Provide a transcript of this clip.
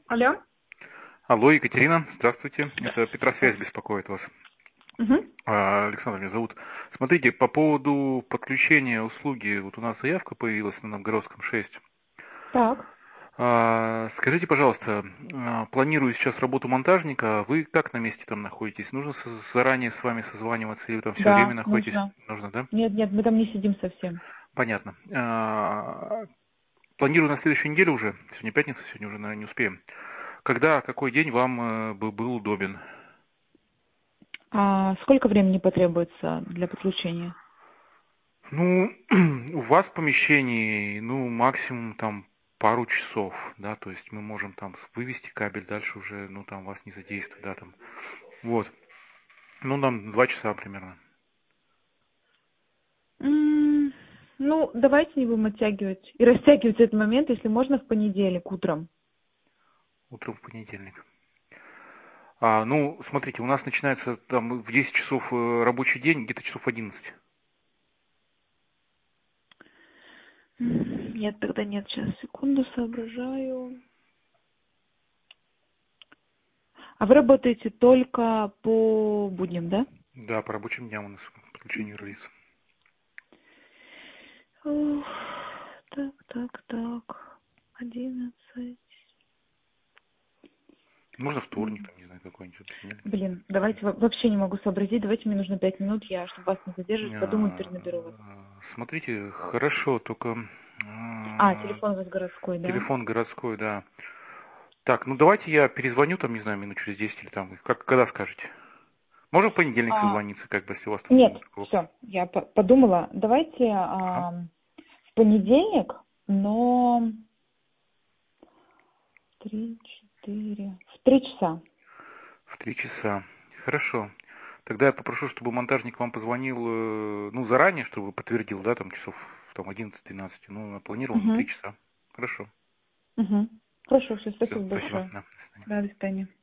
Алло. Алло, Екатерина, здравствуйте. Это Петросвязь беспокоит вас. Мгм. Александр меня зовут. Смотрите, по поводу подключения услуги, вот у нас заявка появилась на Новгородском 6. Так. Скажите, пожалуйста, планирую сейчас работу монтажника, вы как на месте там находитесь? Нужно заранее с вами созваниваться или вы там все время Да, находитесь? нужно. Нужно, да? Нет, нет, мы там не сидим совсем. Понятно. Планирую на следующей неделе уже. Сегодня пятница, сегодня уже, наверное, не успеем. Когда, какой день вам бы был удобен? А сколько времени потребуется для подключения? Ну, у вас в помещении, ну, максимум там пару часов, да, то есть мы можем там вывести кабель, дальше уже, ну, там вас не задействуют, да, там. Вот. Ну, нам 2 часа примерно. М, Ну, давайте не будем оттягивать и растягивать этот момент, если можно, в понедельник утром. Утром в понедельник. Ну, смотрите, у нас начинается там в 10 часов рабочий день, где-то часов 11. Нет, тогда нет. Сейчас, секунду, соображаю. А вы работаете только по будням, да? Да, по рабочим дням у нас подключение релиз. Ух, так. 11. Можно вторник, там, не знаю, какой-нибудь понедельник. Блин, давайте вообще не могу сообразить. Давайте мне нужно 5 минут, я, чтобы вас не задерживать, подумаю, перенаберу вас. Смотрите, хорошо, только Телефон у вас городской, да? телефон городской, да. Так, ну давайте я перезвоню там, не знаю, минут через 10 или там, когда скажете. Можем в понедельник А, созвониться, как бы, если у вас там нет, такой вопрос. все, я подумала. Давайте Ага. в понедельник, но 3, 4, в 3 часа. В 3 часа. Хорошо. Тогда я попрошу, чтобы монтажник вам позвонил, ну, заранее, чтобы подтвердил, да, там часов там 11-12. Ну, напланировал на 3 Угу, часа. Хорошо. угу. Хорошо, все, Все, спасибо спасибо. большое. Да, до свидания. Да, до свидания.